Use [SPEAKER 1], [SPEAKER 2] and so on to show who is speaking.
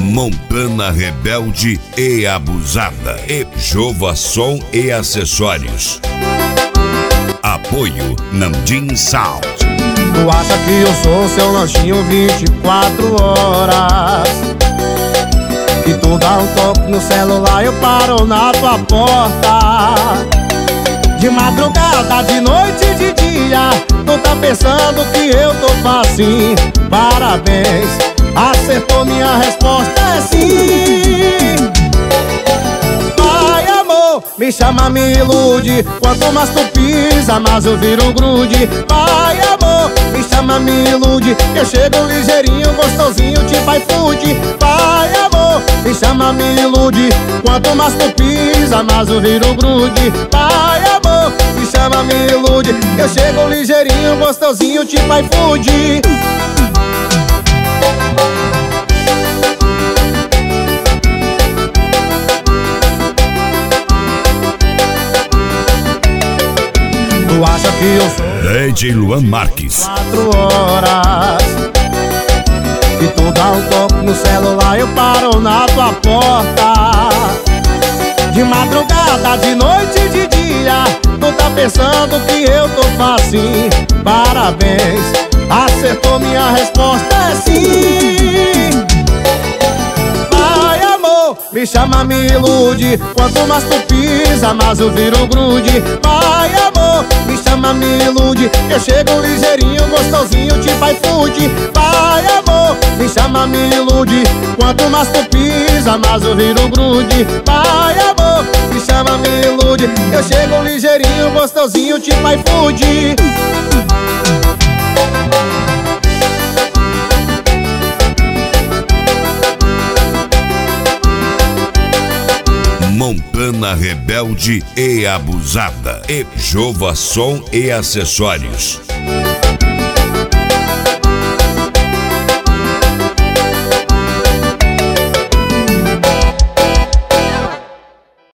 [SPEAKER 1] Montana rebelde e abusada. E Jova Som e Acessórios. Apoio Namdim Sound.
[SPEAKER 2] Tu acha que eu sou seu lanchinho 24 horas? Que tu dá um toque no celular, eu paro na tua porta. De madrugada, de noite e de dia, tu tá pensando que eu tô facinho. Parabéns, acertou, minha resposta é sim. Vai, amor, me chama, me ilude. Quanto mais tu pisa, mais eu viro um grude. Vai, amor, me chama, me ilude. Eu chego ligeirinho, gostosinho, tipo iFood. Vai, amor, me chama, me ilude. Quanto mais tu pisa, mais eu viro um grude. Vai, amor, me chama, me ilude. Eu chego ligeirinho, gostosinho, tipo iFood. Tu acha que eu sou
[SPEAKER 1] DJ Luan Marques.
[SPEAKER 2] 4 horas que tu dá um toque no celular, eu paro na tua porta. De madrugada, de noite e de dia, tu tá pensando que eu tô facinho. Parabéns, acertou, minha resposta é sim. Vai, amor, me chama, me ilude. Quanto mais tu pisa, mais eu viro um grude. Vai, amor, me chama, me ilude. Eu chego ligeirinho, gostosinho, tipo iFood. Vai, amor, me chama, me ilude. Quanto mais tu pisa, mais eu viro um grude. Vai, amor, me chama, me ilude. Eu chego ligeirinho, gostosinho, tipo iFood.
[SPEAKER 1] Montana rebelde e abusada. E Jova Som e Acessórios.